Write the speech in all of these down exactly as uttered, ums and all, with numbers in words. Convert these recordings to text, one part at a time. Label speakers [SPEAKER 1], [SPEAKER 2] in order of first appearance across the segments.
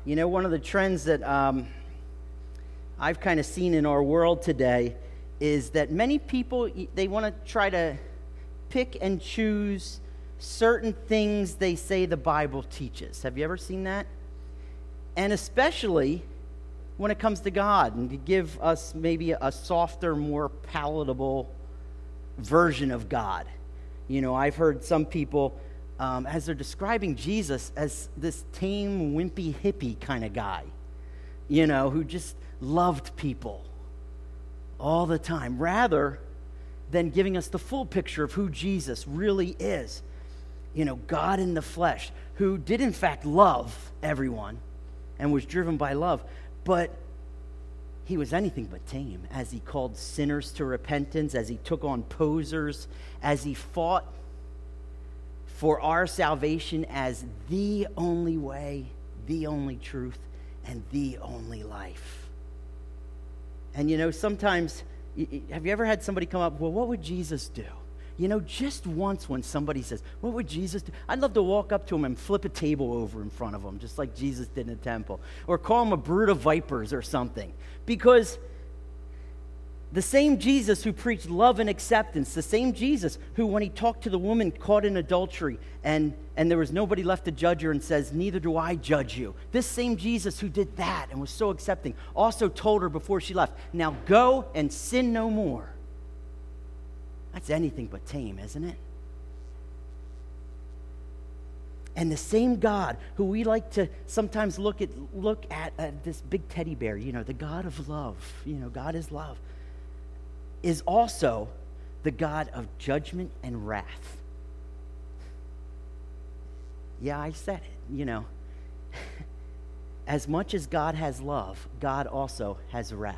[SPEAKER 1] You know, one of the trends that um, I've kind of seen in our world today is that many people, they want to try to pick and choose certain things they say the Bible teaches. Have you ever seen that? And especially when it comes to God, and to give us maybe a softer, more palatable version of God. You know, I've heard some people, um, as they're describing Jesus, as this tame, wimpy, hippie kind of guy, you know, who just loved people all the time, rather than giving us the full picture of who Jesus really is. You know, God in the flesh, who did in fact love everyone and was driven by love, but he was anything but tame, as he called sinners to repentance, as he took on posers, as he fought for our salvation as the only way, the only truth, and the only life. And you know, sometimes, have you ever had somebody come up, well, what would Jesus do? You know, just once when somebody says, what would Jesus do? I'd love to walk up to him and flip a table over in front of him, just like Jesus did in the temple. Or call him a brood of vipers or something. Because the same Jesus who preached love and acceptance, the same Jesus who, when he talked to the woman caught in adultery and, and there was nobody left to judge her, and says, neither do I judge you. This same Jesus who did that and was so accepting also told her before she left, now go and sin no more. That's anything but tame, isn't it? And the same God who we like to sometimes look at, look at uh, this big teddy bear, you know, the God of love, you know, God is love, is also the God of judgment and wrath. Yeah, I said it, you know. As much as God has love, God also has wrath.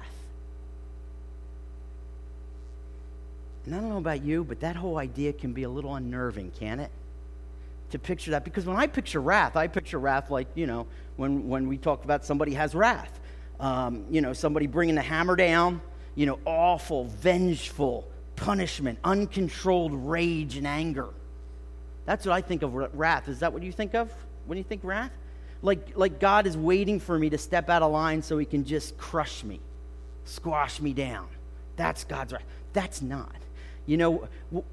[SPEAKER 1] And I don't know about you, but that whole idea can be a little unnerving, can it? To picture that. Because when I picture wrath, I picture wrath like, you know, when, when we talk about somebody has wrath. Um, you know, somebody bringing the hammer down, you know, awful, vengeful punishment, uncontrolled rage and anger. That's what I think of wrath. Is that what you think of when you think wrath? Like, like God is waiting for me to step out of line so he can just crush me, squash me down. That's God's wrath. That's not. You know,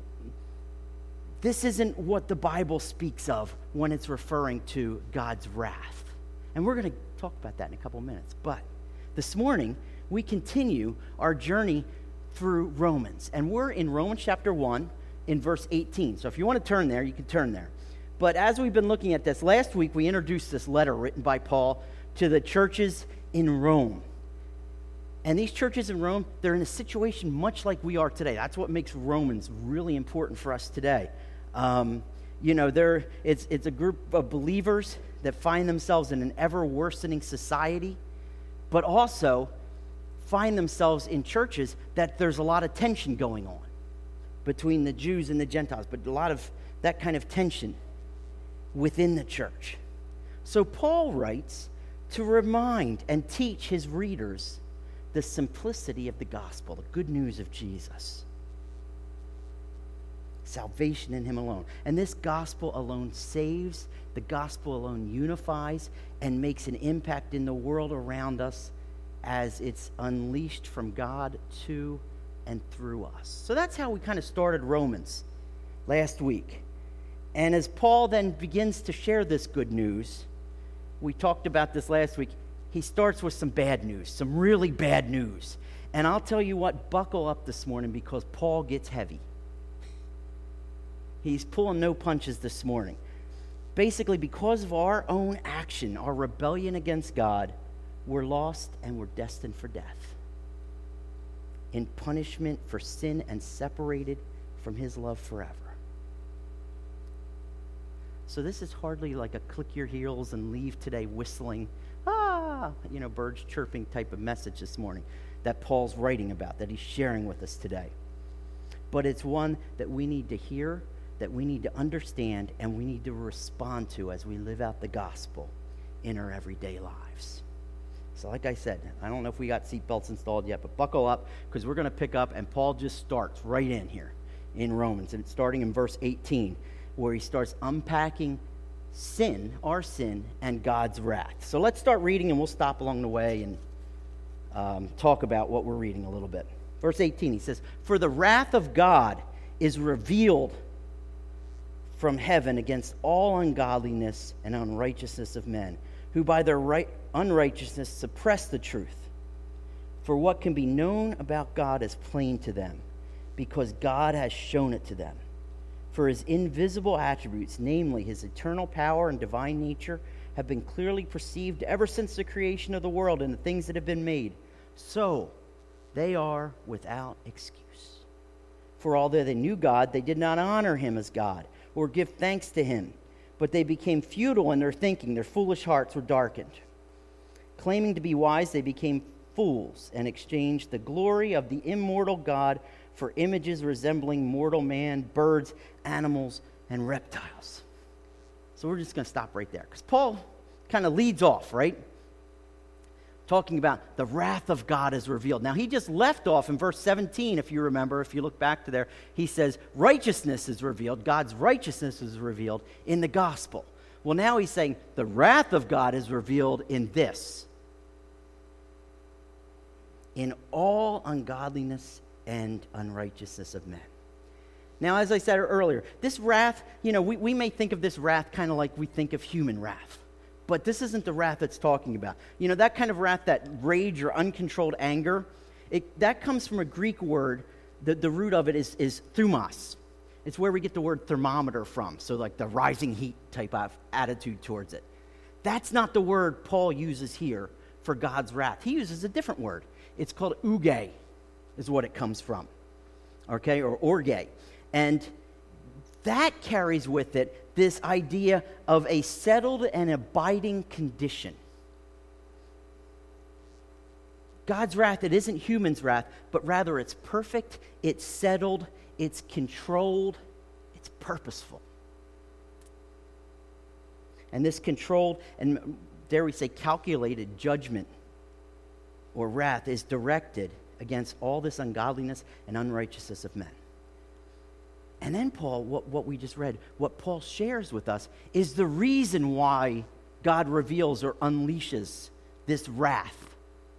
[SPEAKER 1] this isn't what the Bible speaks of when it's referring to God's wrath. And we're going to talk about that in a couple of minutes. But this morning, we continue our journey through Romans. And we're in Romans chapter one in verse eighteen. So if you want to turn there, you can turn there. But as we've been looking at this, last week we introduced this letter written by Paul to the churches in Rome. And these churches in Rome, they're in a situation much like we are today. That's what makes Romans really important for us today. Um, you know, they're, it's, it's a group of believers that find themselves in an ever-worsening society, but also find themselves in churches that there's a lot of tension going on between the Jews and the Gentiles, but a lot of that kind of tension within the church. So Paul writes to remind and teach his readers the simplicity of the gospel, the good news of Jesus. Salvation in him alone. And this gospel alone saves, the gospel alone unifies, and makes an impact in the world around us as it's unleashed from God to and through us. So that's how we kind of started Romans last week. And as Paul then begins to share this good news, we talked about this last week, he starts with some bad news, some really bad news. And I'll tell you what, buckle up this morning because Paul gets heavy. He's pulling no punches this morning. Basically, because of our own action, our rebellion against God, we're lost and we're destined for death. In punishment for sin and separated from his love forever. So this is hardly like a click your heels and leave today whistling, ah, you know, birds chirping type of message this morning that Paul's writing about, that he's sharing with us today. But it's one that we need to hear, that we need to understand, and we need to respond to as we live out the gospel in our everyday lives. So like I said, I don't know if we got seatbelts installed yet, but buckle up because we're going to pick up, and Paul just starts right in here in Romans, and it's starting in verse eighteen, where he starts unpacking sin, our sin, and God's wrath. So let's start reading, and we'll stop along the way and um, talk about what we're reading a little bit. Verse eighteen, he says, "For the wrath of God is revealed from heaven against all ungodliness and unrighteousness of men, who by their right unrighteousness suppress the truth. For what can be known about God is plain to them, because God has shown it to them. For his invisible attributes, namely his eternal power and divine nature, have been clearly perceived ever since the creation of the world and the things that have been made. So they are without excuse. For although they knew God, they did not honor him as God or give thanks to him, but they became futile in their thinking. Their foolish hearts were darkened. Claiming to be wise, they became fools and exchanged the glory of the immortal God for images resembling mortal man, birds, animals, and reptiles." So we're just going to stop right there, because Paul kind of leads off, right? Talking about the wrath of God is revealed. Now, he just left off in verse seventeen, if you remember, if you look back to there, he says righteousness is revealed. God's righteousness is revealed in the gospel. Well, now he's saying the wrath of God is revealed in this: in all ungodliness and unrighteousness of men. Now, as I said earlier, this wrath, you know, we, we may think of this wrath kind of like we think of human wrath. But this isn't the wrath it's talking about. You know, that kind of wrath, that rage or uncontrolled anger, it, that comes from a Greek word. The, the root of it is, is thumos. It's where we get the word thermometer from. So like the rising heat type of attitude towards it. That's not the word Paul uses here for God's wrath. He uses a different word. It's called uge, is what it comes from, okay, or orge. And that carries with it this idea of a settled and abiding condition. God's wrath, it isn't human's wrath, but rather it's perfect, it's settled, it's controlled, it's purposeful. And this controlled, and dare we say calculated judgment or wrath is directed against all this ungodliness and unrighteousness of men. And then Paul, what, what we just read, what Paul shares with us is the reason why God reveals or unleashes this wrath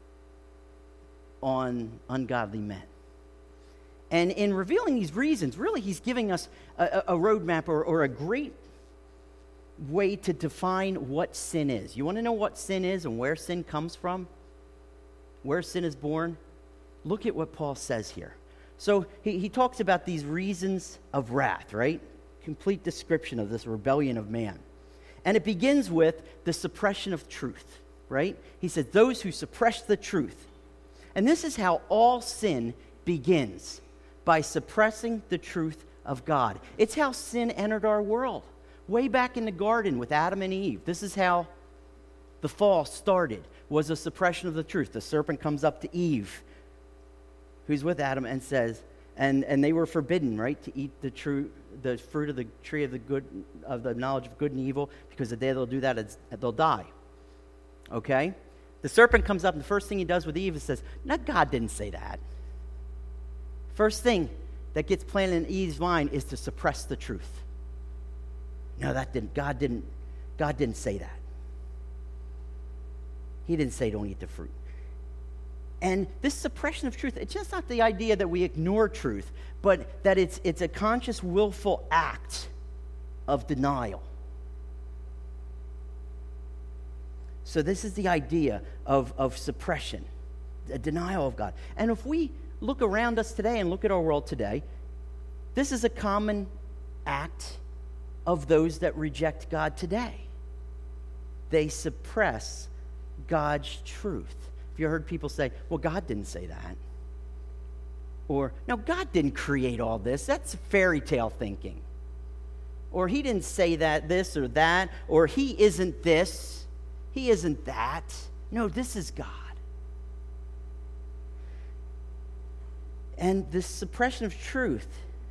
[SPEAKER 1] on ungodly men. And in revealing these reasons, really he's giving us a, a roadmap or, or a great way to define what sin is. You want to know what sin is and where sin comes from? Where sin is born? Look at what Paul says here. So he, he talks about these reasons of wrath, right? Complete description of this rebellion of man. And it begins with the suppression of truth, right? He says, those who suppress the truth. And this is how all sin begins, by suppressing the truth of God. It's how sin entered our world, way back in the garden with Adam and Eve. This is how the fall started, was a suppression of the truth. The serpent comes up to Eve, who's with Adam, and says, and, and they were forbidden, right, to eat the true the fruit of the tree of the good of the knowledge of good and evil, because the day they'll do that, it's, they'll die. Okay? The serpent comes up, and the first thing he does with Eve is says, "No, God didn't say that." First thing that gets planted in Eve's mind is to suppress the truth. No, that didn't. God didn't. God didn't say that. He didn't say don't eat the fruit. And this suppression of truth, it's just not the idea that we ignore truth, but that it's it's a conscious, willful act of denial. So this is the idea of, of suppression, a denial of God. And if we look around us today and look at our world today, this is a common act of those that reject God today. They suppress God's truth. Have you heard people say, well, God didn't say that? Or, no, God didn't create all this. That's fairy tale thinking. Or he didn't say that, this or that. Or he isn't this. He isn't that. No, this is God. And this suppression of truth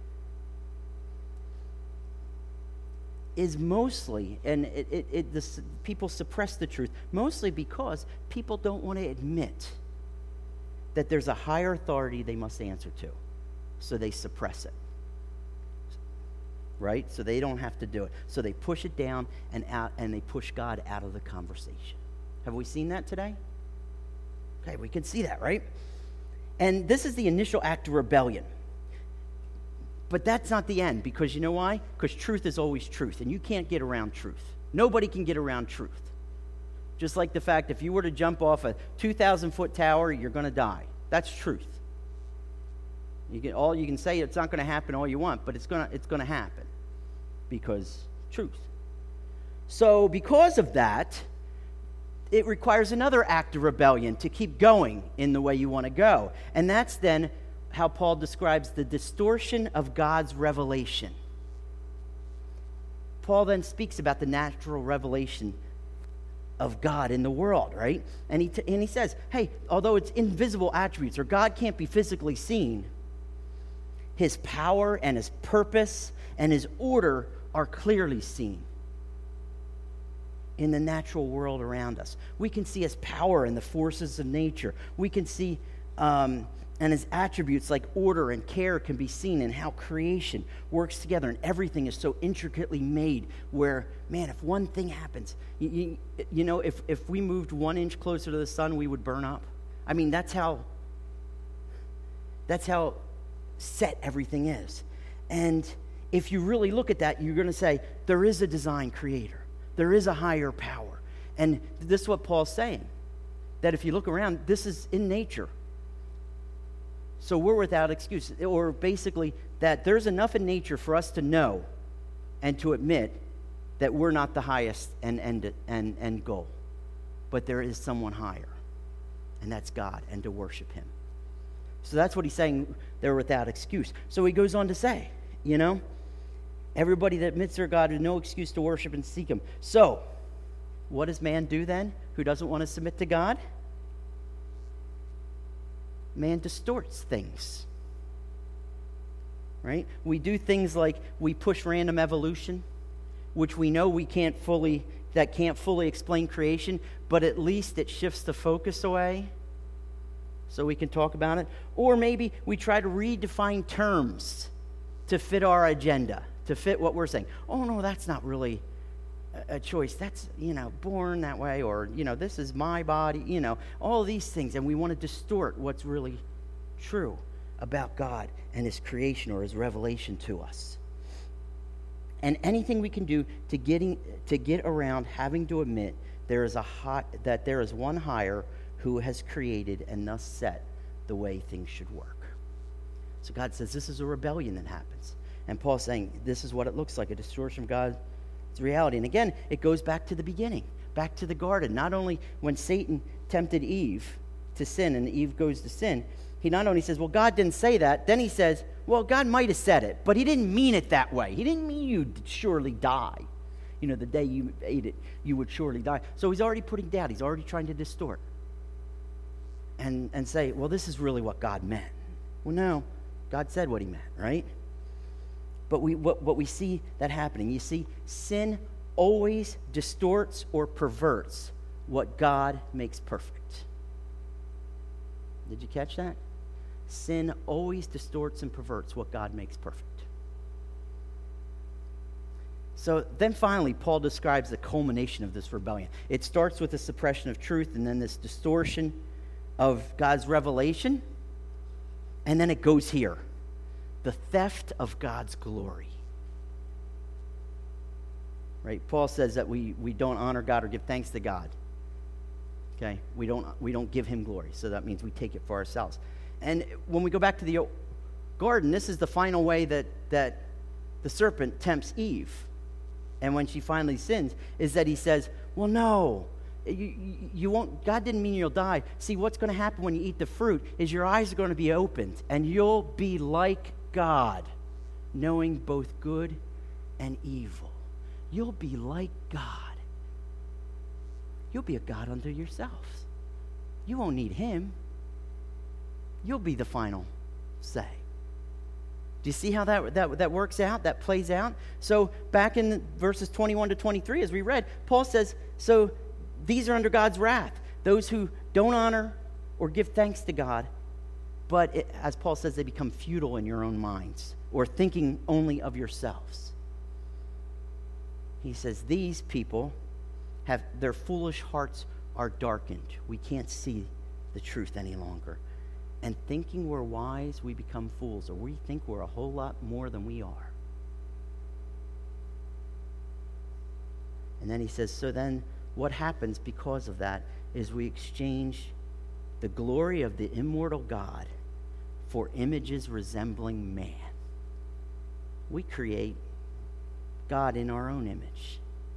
[SPEAKER 1] is mostly, and it, it, it this, people suppress the truth, mostly because people don't want to admit that there's a higher authority they must answer to. So they suppress it. right? So they don't have to do it. So they push it down and out, and they push God out of the conversation. Have we seen that today? Okay, we can see that, right? And this is the initial act of rebellion. But that's not the end, because you know why? Because truth is always truth, and you can't get around truth. Nobody can get around truth. Just like the fact, if you were to jump off a two thousand foot tower, you're going to die. That's truth. You can, all you can say, it's not going to happen all you want, but it's going to, it's going to happen, because truth. So because of that, it requires another act of rebellion to keep going in the way you want to go. And that's then how Paul describes the distortion of God's revelation. Paul then speaks about the natural revelation of God in the world, right? And he, t- and he says, hey, although it's invisible attributes, or God can't be physically seen, his power and his purpose and his order are clearly seen in the natural world around us. We can see his power in the forces of nature. We can see, um, and his attributes like order and care can be seen in how creation works together, and everything is so intricately made where, man, if one thing happens, you, you, you know, if, if we moved one inch closer to the sun, we would burn up. I mean, that's how, that's how set everything is. And if you really look at that, you're going to say, there is a design creator. There is a higher power. And this is what Paul's saying, that if you look around, this is in nature. So we're without excuse. Or basically, that there's enough in nature for us to know and to admit that we're not the highest end, end, end, end goal. But there is someone higher, and that's God, and to worship him. So that's what he's saying, they're without excuse. So he goes on to say, you know, everybody that admits their God has no excuse to worship and seek him. So, what does man do then, who doesn't want to submit to God? Man distorts things, right? We do things like we push random evolution, which we know we can't fully, that can't fully explain creation, but at least it shifts the focus away so we can talk about it. Or maybe we try to redefine terms to fit our agenda, to fit what we're saying. Oh, no, that's not really a choice. That's, you know, born that way, or, you know, this is my body, you know, all these things. And we want to distort what's really true about God and his creation or his revelation to us. And anything we can do to getting to get around having to admit there is a high, that there is one higher who has created and thus set the way things should work. So God says this is a rebellion that happens. And Paul's saying this is what it looks like, a distortion of God's reality. And again, it goes back to the beginning, back to the garden. Not only when Satan tempted Eve to sin and Eve goes to sin, he not only says, well, God didn't say that, then he says, well, God might have said it, but he didn't mean it that way. He didn't mean you'd surely die. You know, the day you ate it, you would surely die. So he's already putting doubt. He's already trying to distort and, and say, well, this is really what God meant. Well, no, God said what he meant, right? But we what, what we see that happening, you see, sin always distorts or perverts what God makes perfect. Did you catch that? Sin always distorts and perverts what God makes perfect. So then finally, Paul describes the culmination of this rebellion. It starts with the suppression of truth and then this distortion of God's revelation. And then it goes here. The theft of God's glory. Right? Paul says that we, we don't honor God or give thanks to God. Okay? We don't we don't give him glory. So that means we take it for ourselves. And when we go back to the garden, this is the final way that, that the serpent tempts Eve. And when she finally sins, is that he says, well, no, you, you, you won't, God didn't mean you'll die. See, what's going to happen when you eat the fruit is your eyes are going to be opened, and you'll be like God, knowing both good and evil. You'll be like God. You'll be a God unto yourselves. You won't need him. You'll be the final say. Do you see how that, that, that works out, that plays out? So back in verses twenty-one to twenty-three, as we read, Paul says, so these are under God's wrath, those who don't honor or give thanks to God, but it, as Paul says, they become futile in your own minds, or thinking only of yourselves. He says, these people have, their foolish hearts are darkened. We can't see the truth any longer. And thinking we're wise, we become fools, or we think we're a whole lot more than we are. And then he says, so then what happens because of that is we exchange the glory of the immortal God for images resembling man. We create God in our own image.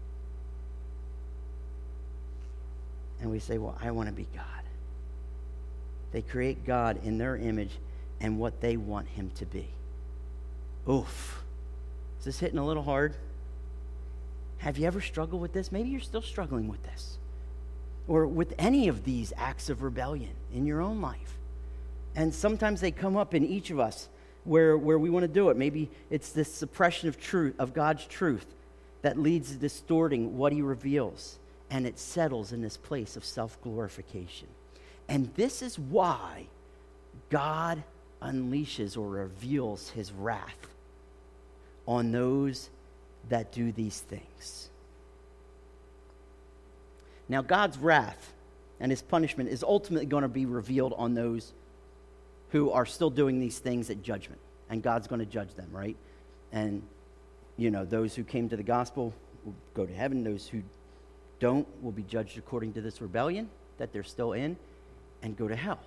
[SPEAKER 1] And we say, well, I want to be God. They create God in their image and what they want him to be. Oof. Is this hitting a little hard? Have you ever struggled with this? Maybe you're still struggling with this. Or with any of these acts of rebellion in your own life. And sometimes they come up in each of us where, where we want to do it. Maybe it's this suppression of truth, of God's truth, that leads to distorting what he reveals. And it settles in this place of self-glorification. And this is why God unleashes or reveals his wrath on those that do these things. Now, God's wrath and his punishment is ultimately going to be revealed on those who are still doing these things at judgment. And God's going to judge them, right? And, you know, those who came to the gospel will go to heaven. Those who don't will be judged according to this rebellion that they're still in and go to hell.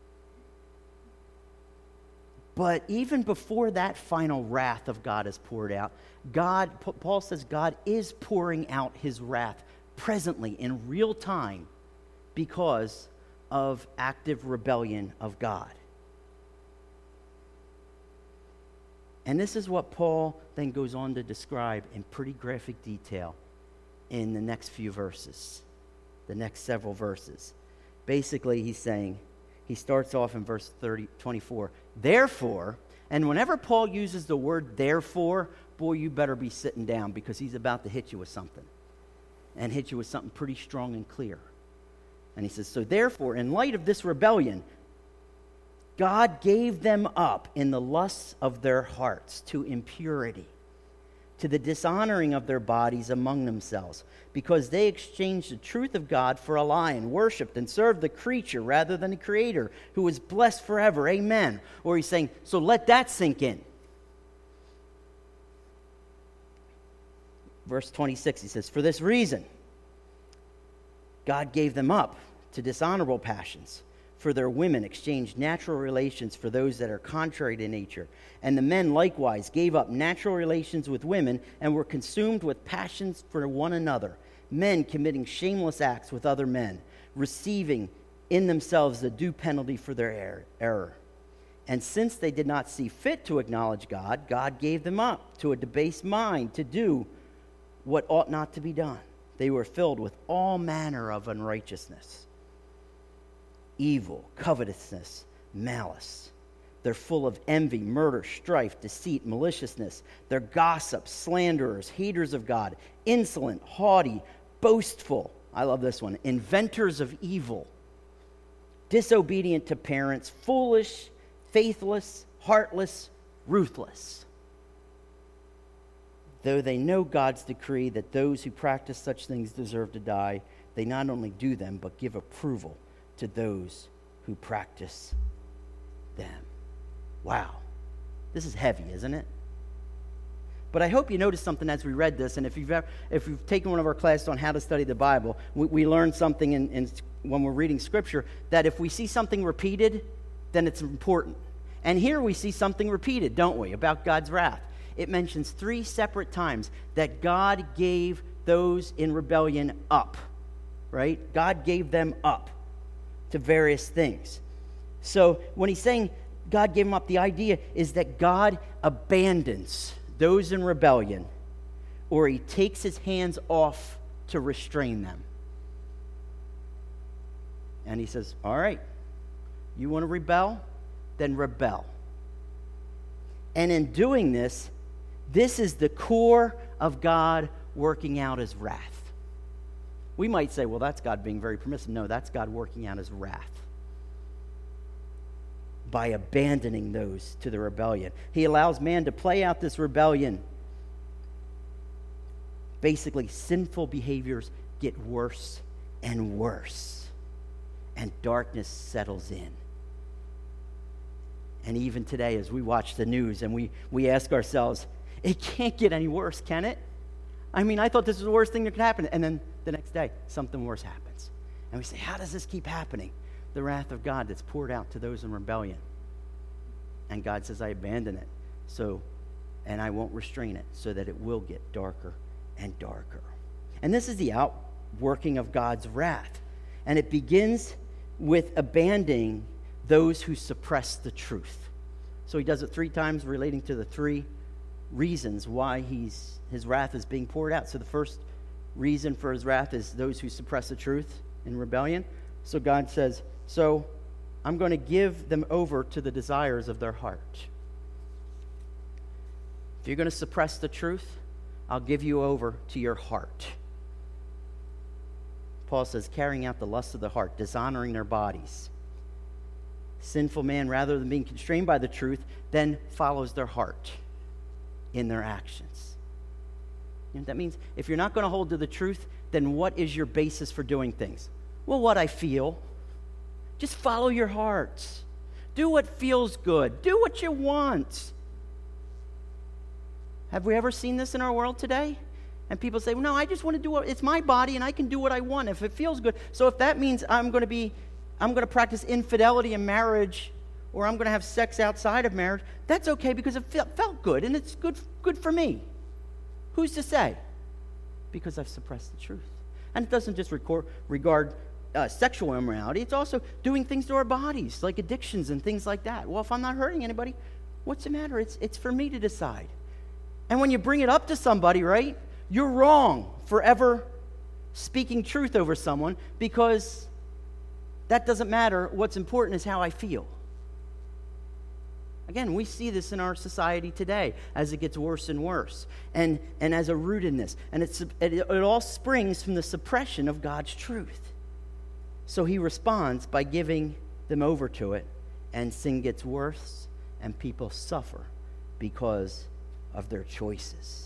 [SPEAKER 1] But even before that final wrath of God is poured out, God, Paul says God is pouring out his wrath presently in real time because of active rebellion of God. And this is what Paul then goes on to describe in pretty graphic detail in the next few verses, the next several verses. Basically, he's saying, he starts off in verse thirty, twenty-four, therefore, and whenever Paul uses the word therefore, boy, you better be sitting down because he's about to hit you with something. And hit you with something pretty strong and clear. And he says, so therefore, in light of this rebellion, God gave them up in the lusts of their hearts to impurity, to the dishonoring of their bodies among themselves, because they exchanged the truth of God for a lie and worshipped and served the creature rather than the Creator, who is blessed forever. Amen. Or he's saying, so let that sink in. Verse twenty-six, he says, for this reason, God gave them up to dishonorable passions. For their women exchanged natural relations for those that are contrary to nature. And the men likewise gave up natural relations with women and were consumed with passions for one another. Men committing shameless acts with other men, receiving in themselves the due penalty for their error. And since they did not see fit to acknowledge God, God gave them up to a debased mind to do what ought not to be done. They were filled with all manner of unrighteousness, evil, covetousness, malice. They're full of envy, murder, strife, deceit, maliciousness. They're gossips, slanderers, haters of God, insolent, haughty, boastful. I love this one. Inventors of evil, disobedient to parents, foolish, faithless, heartless, ruthless. Though they know God's decree that those who practice such things deserve to die, they not only do them, but give approval to those who practice them. Wow. This is heavy, isn't it? But I hope you noticed something as we read this, and if you've ever, if you've taken one of our classes on how to study the Bible, we, we learned something in, in, when we're reading Scripture, that if we see something repeated, then it's important. And here we see something repeated, don't we, about God's wrath. It mentions three separate times that God gave those in rebellion up, right? God gave them up to various things. So when he's saying God gave them up, the idea is that God abandons those in rebellion, or he takes his hands off to restrain them. And he says, all right, you want to rebel? Then rebel. And in doing this, this is the core of God working out his wrath. We might say, well, that's God being very permissive. No, that's God working out his wrath by abandoning those to the rebellion. He allows man to play out this rebellion basically sinful behaviors get worse and worse, and darkness settles in. And even today, as we watch the news and we, we ask ourselves, it can't get any worse, can it? I mean, I thought this was the worst thing that could happen. And then the next day, something worse happens. And we say, how does this keep happening? The wrath of God that's poured out to those in rebellion. And God says, I abandon it, so, and I won't restrain it, so that it will get darker and darker. And this is the outworking of God's wrath. And it begins with abandoning those who suppress the truth. So he does it three times, relating to the three reasons why he's his wrath is being poured out. So the first reason for his wrath is those who suppress the truth in rebellion. So God says, so I'm going to give them over to the desires of their heart. If you're going to suppress the truth, I'll give you over to your heart. Paul says, carrying out the lust of the heart, dishonoring their bodies. Sinful man, rather than being constrained by the truth, then follows their heart in their actions. You know, that means if you're not going to hold to the truth, then what is your basis for doing things? Well, what I feel. Just follow your heart. Do what feels good. Do what you want. Have we ever seen this in our world today? And people say, well, no, I just want to do what, it's my body and I can do what I want if it feels good. So if that means I'm going to be, I'm going to practice infidelity in marriage, or I'm going to have sex outside of marriage, that's okay because it felt, felt good and it's good, good for me. Who's to say? Because I've suppressed the truth. And it doesn't just record, regard uh, sexual immorality. It's also doing things to our bodies, like addictions and things like that. Well, if I'm not hurting anybody, what's the matter? It's, it's for me to decide. And when you bring it up to somebody, right, you're wrong for ever speaking truth over someone, because that doesn't matter. What's important is how I feel. Again, we see this in our society today as it gets worse and worse, and, and as a rootedness. And it's, it, it all springs from the suppression of God's truth. So he responds by giving them over to it, and sin gets worse, and people suffer because of their choices.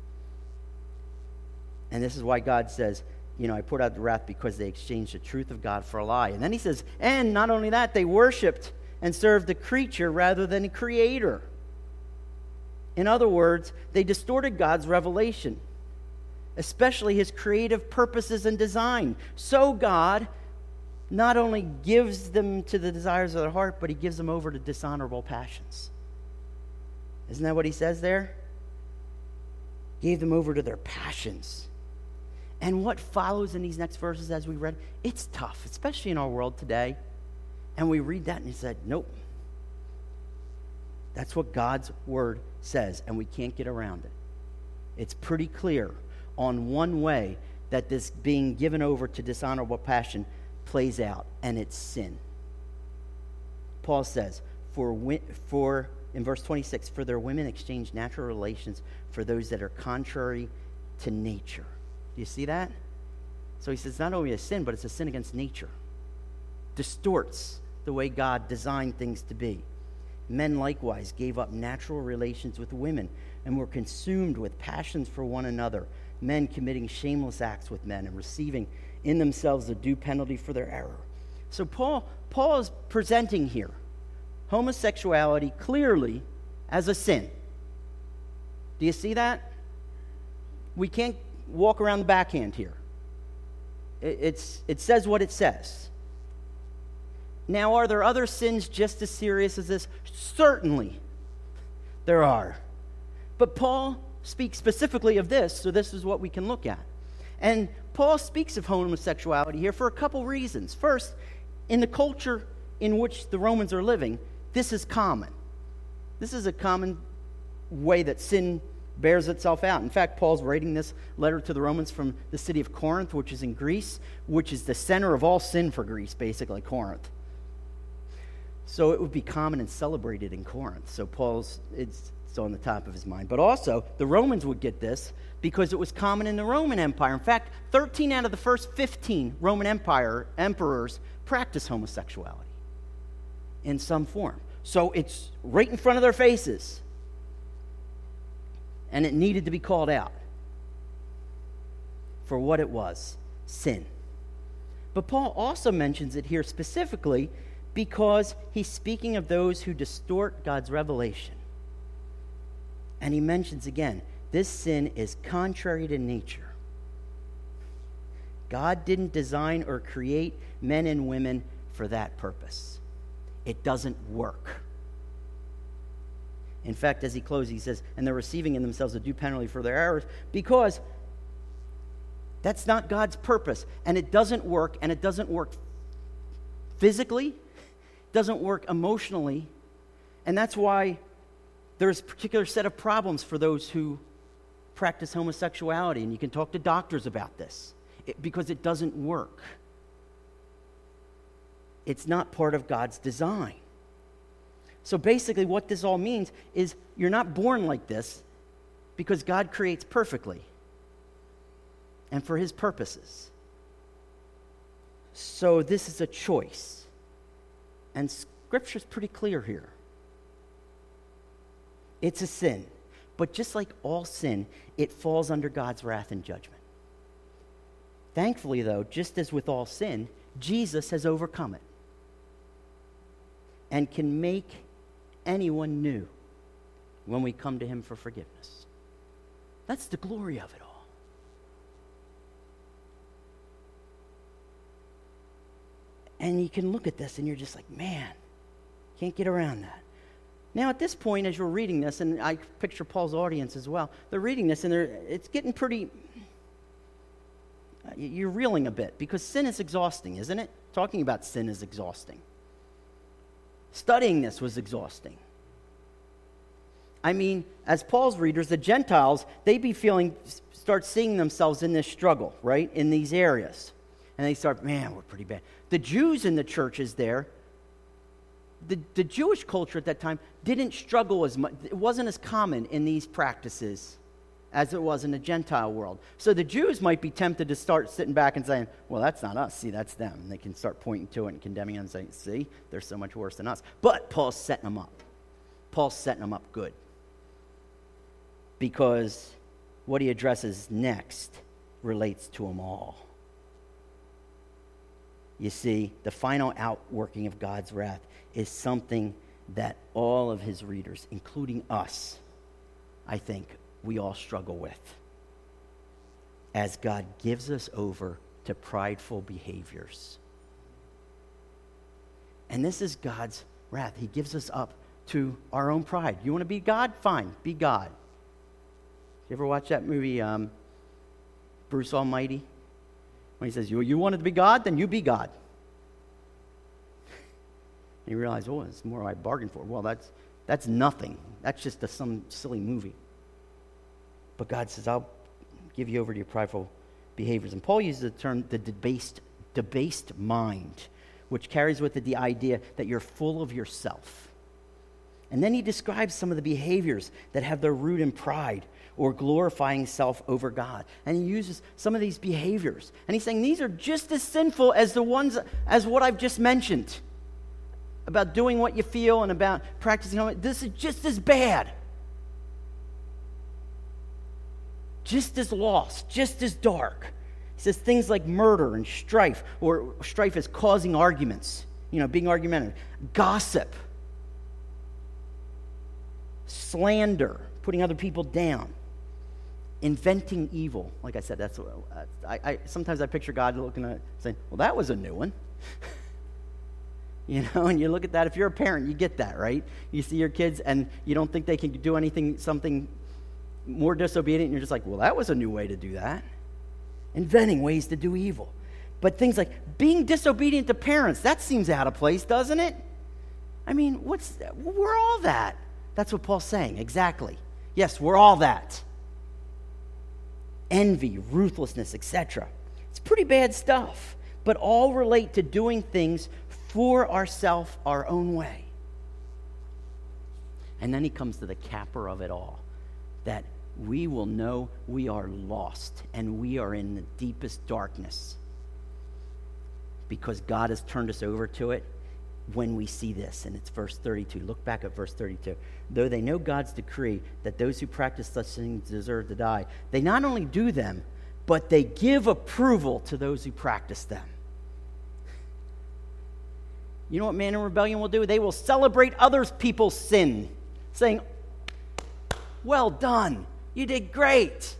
[SPEAKER 1] And this is why God says, you know, I poured out the wrath because they exchanged the truth of God for a lie. And then he says, and not only that, they worshipped and served the creature rather than the creator. In other words, they distorted God's revelation, especially his creative purposes and design. So God not only gives them to the desires of their heart, but he gives them over to dishonorable passions. Isn't that what he says there? Gave them over to their passions. And what follows in these next verses, as we read, it's tough, especially in our world today. And we read that and he said, nope. That's what God's word says, and we can't get around it. It's pretty clear on one way that this being given over to dishonorable passion plays out, and it's sin. Paul says, for, for in verse twenty-six, for their women exchange natural relations for those that are contrary to nature. Do you see that? So he says, not only a sin, but it's a sin against nature. Distorts the way God designed things to be. Men likewise gave up natural relations with women and were consumed with passions for one another, men committing shameless acts with men and receiving in themselves the due penalty for their error. So Paul, Paul is presenting here homosexuality clearly as a sin. Do you see that? We can't walk around the backhand here. It, it's, it says what it says. Now, are there other sins just as serious as this? Certainly, there are. But Paul speaks specifically of this, so this is what we can look at. And Paul speaks of homosexuality here for a couple reasons. First, in the culture in which the Romans are living, this is common. This is a common way that sin bears itself out. In fact, Paul's writing this letter to the Romans from the city of Corinth, which is in Greece, which is the center of all sin for Greece, basically, Corinth. So it would be common and celebrated in Corinth. So Paul's, it's, it's on the top of his mind. But also, the Romans would get this because it was common in the Roman Empire. In fact, thirteen out of the first fifteen Roman Empire emperors practiced homosexuality in some form. So it's right in front of their faces. And it needed to be called out. for what it was, sin. But Paul also mentions it here specifically because he's speaking of those who distort God's revelation. And he mentions again, this sin is contrary to nature. God didn't design or create men and women for that purpose. It doesn't work. In fact, as he closes, he says, and they're receiving in themselves a due penalty for their errors, because that's not God's purpose. And it doesn't work, and it doesn't work physically, doesn't work emotionally, and that's why there's a particular set of problems for those who practice homosexuality, and you can talk to doctors about this, it, because it doesn't work. It's not part of God's design. So basically what this all means is you're not born like this because God creates perfectly and for his purposes. So this is a choice. And Scripture's pretty clear here. It's a sin. But just like all sin, it falls under God's wrath and judgment. Thankfully, though, just as with all sin, Jesus has overcome it and can make anyone new when we come to him for forgiveness. That's the glory of it all. And you can look at this and you're just like, man, can't get around that. Now at this point, as you're reading this, and I picture Paul's audience as well, they're reading this and they're, it's getting pretty, you're reeling a bit, because sin is exhausting, isn't it? Talking about sin is exhausting. Studying this was exhausting. I mean, as Paul's readers, the Gentiles, they be feeling, start seeing themselves in this struggle, right? In these areas. And they start, man, we're pretty bad. The Jews in the churches there, the, the Jewish culture at that time didn't struggle as much. It wasn't as common in these practices as it was in the Gentile world. So the Jews might be tempted to start sitting back and saying, well, that's not us. See, that's them. And they can start pointing to it and condemning it and saying, see, they're so much worse than us. But Paul's setting them up. Paul's setting them up good. Because what he addresses next relates to them all. You see, the final outworking of God's wrath is something that all of his readers, including us, I think, we all struggle with, as God gives us over to prideful behaviors. And this is God's wrath. He gives us up to our own pride. You want to be God? Fine, be God. You ever watch that movie, um, Bruce Almighty? When he says, you, you wanted to be God? Then you be God. And you realize, oh, it's more I bargained for. Well, that's that's nothing. That's just a, some silly movie. But God says, I'll give you over to your prideful behaviors. And Paul uses the term the debased, debased mind, which carries with it the idea that you're full of yourself. And then he describes some of the behaviors that have their root in pride or glorifying self over God. And he uses some of these behaviors. And he's saying these are just as sinful as the ones, as what I've just mentioned, about doing what you feel and about practicing. This is just as bad. Just as lost, just as dark. He says things like murder and strife, or strife is causing arguments, you know, being argumentative. Gossip. Slander, putting other people down. Inventing evil. Like I said, that's what I, I sometimes I picture God looking at it saying, well, that was a new one. You know, and you look at that, if you're a parent, you get that, right? You see your kids and you don't think they can do anything, something more disobedient, and you're just like, well, that was a new way to do that. Inventing ways to do evil. But things like being disobedient to parents, that seems out of place, doesn't it? I mean, what's we're all that. That's what Paul's saying, exactly. Yes, we're all that. Envy, ruthlessness, et cetera. It's pretty bad stuff, but all relate to doing things for ourselves, our own way. And then he comes to the capper of it all, that we will know we are lost and we are in the deepest darkness because God has turned us over to it when we see this. And it's verse thirty-two. Look back at verse thirty-two. Though they know God's decree that those who practice such things deserve to die, they not only do them, but but they give approval to those who practice them. You know what man in rebellion will do? They will celebrate other people's sin, saying, well done, you did great.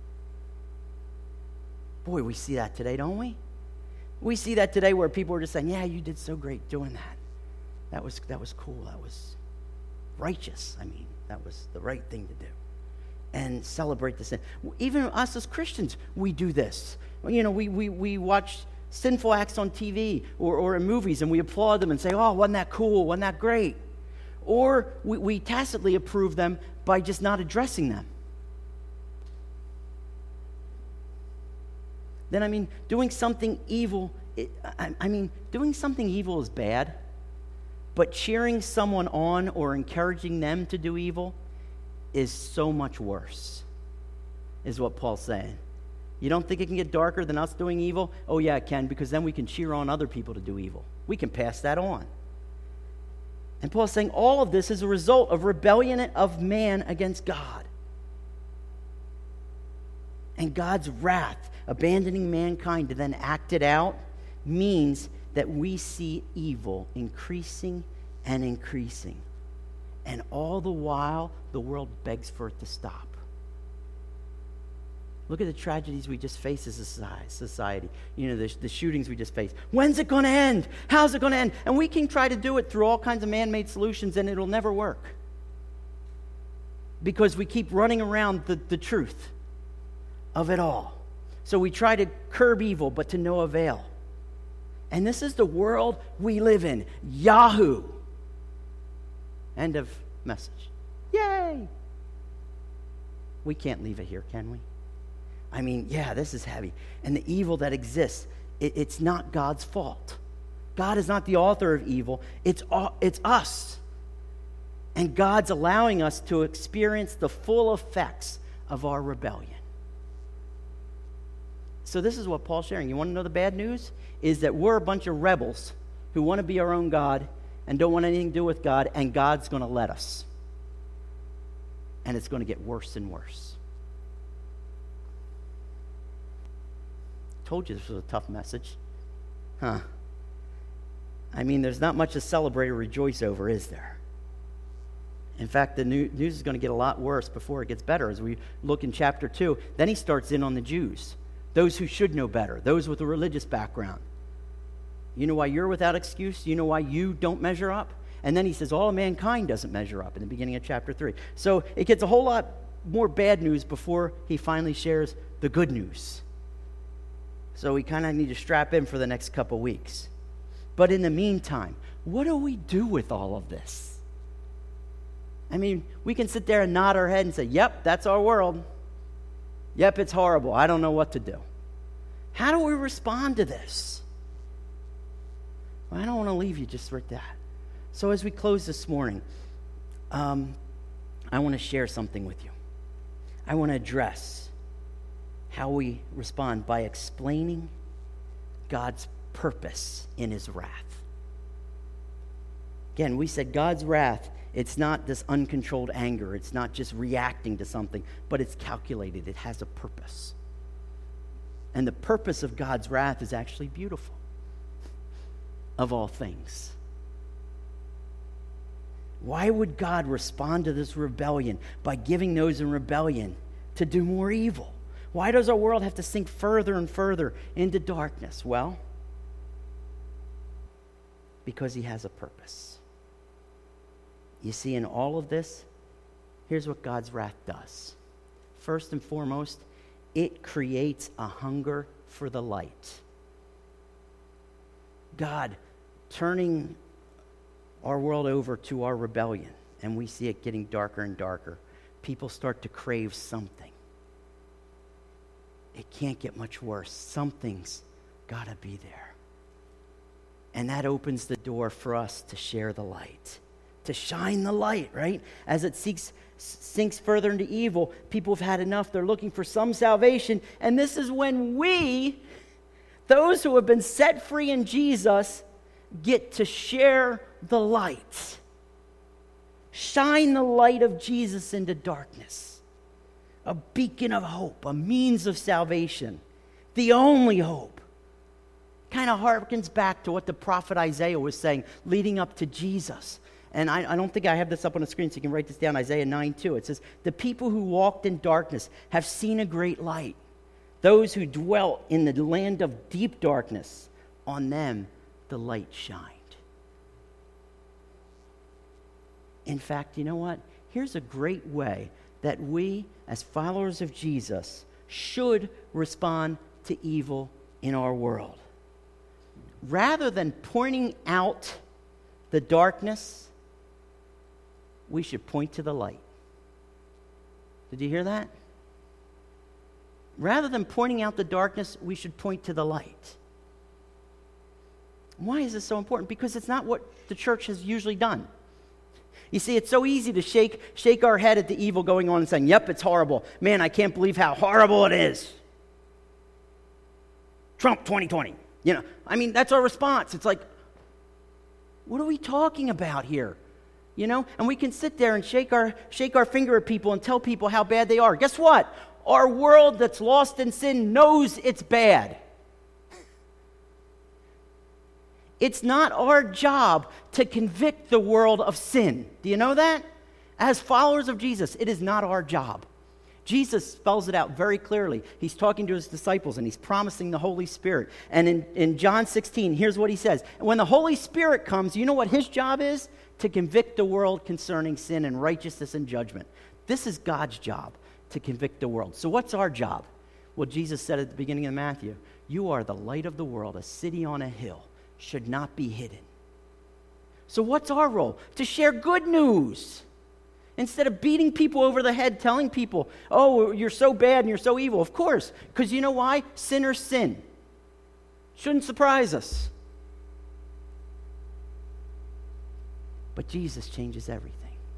[SPEAKER 1] Boy, we see that today, don't we? We see that today where people are just saying, yeah, you did so great doing that. That was, that was cool. That was righteous. I mean, that was the right thing to do. And celebrate the sin. Even us as Christians, we do this. You know, we, we, we watch sinful acts on T V or, or in movies, and we applaud them and say, oh, wasn't that cool? Wasn't that great? Or we, we tacitly approve them by just not addressing them. Then, I mean, doing something evil, it, I, I mean, doing something evil is bad, but cheering someone on or encouraging them to do evil is so much worse, is what Paul's saying. You don't think it can get darker than us doing evil? Oh, yeah, it can, because then we can cheer on other people to do evil. We can pass that on. And Paul's saying all of this is a result of rebellion of man against God. And God's wrath, abandoning mankind to then act it out, means that we see evil increasing and increasing. And all the while, the world begs for it to stop. Look at the tragedies we just faced as a society. You know, the, the shootings we just faced. When's it going to end? How's it going to end? And we can try to do it through all kinds of man-made solutions, and it'll never work. Because we keep running around the, the truth of it all. So we try to curb evil, but to no avail. And this is the world we live in. Yahoo! End of message. Yay! We can't leave it here, can we? I mean, yeah, this is heavy. And the evil that exists, it, it's not God's fault. God is not the author of evil. It's, it's us. And God's allowing us to experience the full effects of our rebellion. So this is what Paul's sharing. You want to know the bad news? Is that we're a bunch of rebels who want to be our own God and don't want anything to do with God, and God's going to let us. And it's going to get worse and worse. Told you this was a tough message. Huh. I mean, there's not much to celebrate or rejoice over, is there? In fact, the new, news is going to get a lot worse before it gets better. As we look in chapter two, then he starts in on the Jews. Those who should know better. Those with a religious background. You know why you're without excuse? You know why you don't measure up? And then he says all of mankind doesn't measure up in the beginning of chapter three. So it gets a whole lot more bad news before he finally shares the good news. So we kind of need to strap in for the next couple weeks. But in the meantime, what do we do with all of this? I mean, we can sit there and nod our head and say, yep, that's our world. Yep, it's horrible. I don't know what to do. How do we respond to this? Well, I don't want to leave you just with that. So as we close this morning, um, I want to share something with you. I want to address how we respond by explaining God's purpose in his wrath. Again, we said God's wrath, it's not this uncontrolled anger. It's not just reacting to something, but it's calculated. It has a purpose. And the purpose of God's wrath is actually beautiful, of all things. Why would God respond to this rebellion by giving those in rebellion to do more evil? Why does our world have to sink further and further into darkness? Well, because he has a purpose. You see, in all of this, here's what God's wrath does. First and foremost, it creates a hunger for the light. God turning our world over to our rebellion, and we see it getting darker and darker. People start to crave something. It can't get much worse. Something's got to be there. And that opens the door for us to share the light, to shine the light, right? As it seeks, sinks further into evil, people have had enough. They're looking for some salvation. And this is when we, those who have been set free in Jesus, get to share the light. Shine the light of Jesus into darkness. A beacon of hope, a means of salvation. the only hope. Kind of harkens back to what the prophet Isaiah was saying leading up to Jesus. And I, I don't think I have this up on the screen, so you can write this down, Isaiah nine two. It says, the people who walked in darkness have seen a great light. Those who dwelt in the land of deep darkness, on them the light shined. In fact, you know what? Here's a great way that we, as followers of Jesus, should respond to evil in our world. Rather than pointing out the darkness, we should point to the light. Did you hear that? Rather than pointing out the darkness, we should point to the light. Why is this so important? Because it's not what the church has usually done. You see, it's so easy to shake shake our head at the evil going on and saying, yep, it's horrible. Man, I can't believe how horrible it is. Trump twenty twenty. You know, I mean, that's our response. It's like, what are we talking about here? You know, and we can sit there and shake our shake our finger at people and tell people how bad they are. Guess what? Our world that's lost in sin knows it's bad. It's not our job to convict the world of sin. Do you know that? As followers of Jesus, it is not our job. Jesus spells it out very clearly. He's talking to his disciples and he's promising the Holy Spirit. And in, in John sixteen, here's what he says. When the Holy Spirit comes, you know what his job is? To convict the world concerning sin and righteousness and judgment. This is God's job, to convict the world. So what's our job? Well, Jesus said at the beginning of Matthew, you are the light of the world, a city on a hill, should not be hidden. So what's our role? To share good news. Instead of beating people over the head, telling people, oh, you're so bad and you're so evil. Of course, because you know why? Sinners sin. Shouldn't surprise us. But Jesus changes everything.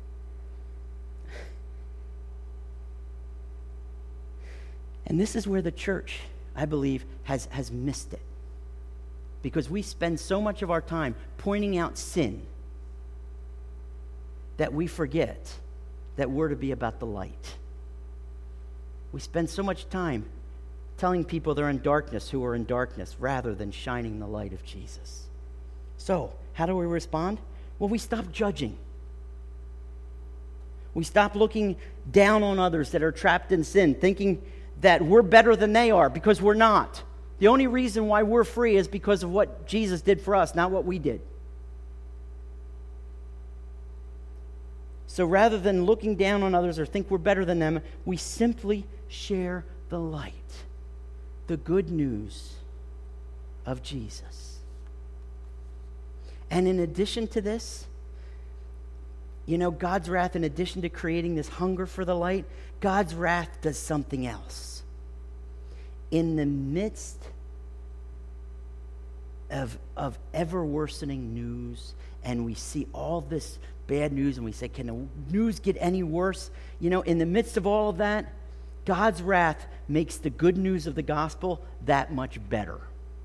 [SPEAKER 1] And this is where the church, I believe, has, has missed it. Because we spend so much of our time pointing out sin that we forget that we're to be about the light. We spend so much time telling people they're in darkness who are in darkness rather than shining the light of Jesus. So, how do we respond? Well, we stop judging. We stop looking down on others that are trapped in sin, thinking that we're better than they are, because we're not. The only reason why we're free is because of what Jesus did for us, not what we did. So rather than looking down on others or think we're better than them, we simply share the light, the good news of Jesus. And in addition to this, you know, God's wrath, in addition to creating this hunger for the light, God's wrath does something else. In the midst of, of ever worsening news, and we see all this bad news, and we say, can the news get any worse? You know, in the midst of all of that, God's wrath makes the good news of the gospel that much better.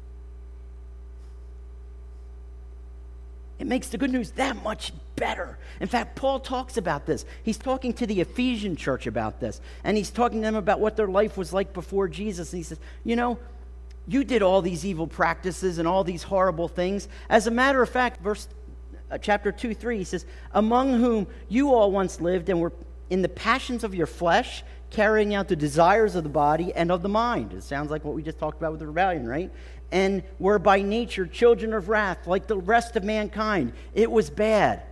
[SPEAKER 1] It makes the good news that much better. In fact, Paul talks about this. He's talking to the Ephesian church about this. And he's talking to them about what their life was like before Jesus. And he says, you know, you did all these evil practices and all these horrible things. As a matter of fact, verse uh, chapter two, three, he says, among whom you all once lived and were in the passions of your flesh, carrying out the desires of the body and of the mind. It sounds like what we just talked about with the rebellion, right? And were by nature children of wrath, like the rest of mankind. It was bad.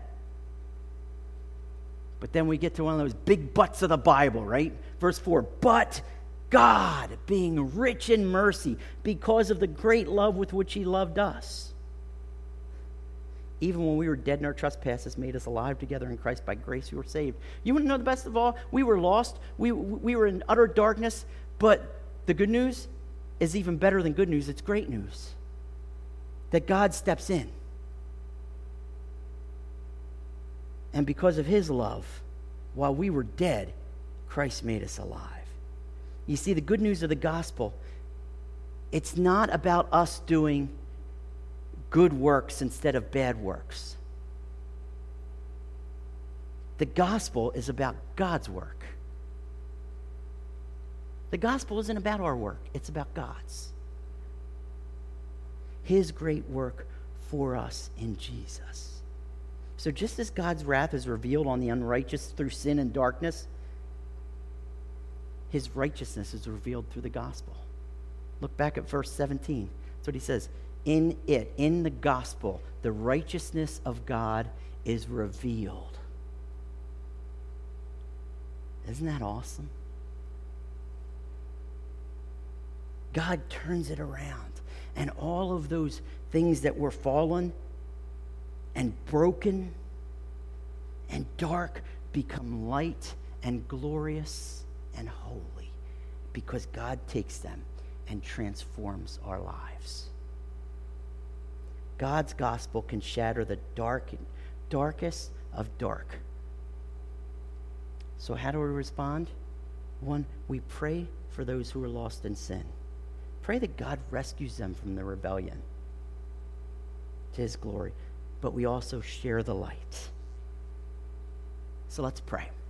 [SPEAKER 1] But then we get to one of those big buts of the Bible, right? Verse four, but God, being rich in mercy, because of the great love with which he loved us, even when we were dead in our trespasses, made us alive together in Christ. By grace we were saved. You want to know the best of all? We were lost. We, we were in utter darkness. But the good news is even better than good news. It's great news. That God steps in. And because of his love, while we were dead, Christ made us alive. You see, the good news of the gospel, it's not about us doing good works instead of bad works. The gospel is about God's work. The gospel isn't about our work, it's about God's. His great work for us in Jesus. So just as God's wrath is revealed on the unrighteous through sin and darkness, his righteousness is revealed through the gospel. Look back at verse seventeen. That's what he says. In it, in the gospel, the righteousness of God is revealed. Isn't that awesome? God turns it around. And all of those things that were fallen and broken and dark become light and glorious and holy because God takes them and transforms our lives. God's gospel can shatter the dark, darkest of dark. So how do we respond? One, we pray for those who are lost in sin. Pray that God rescues them from the rebellion to his glory. But we also share the light. So let's pray.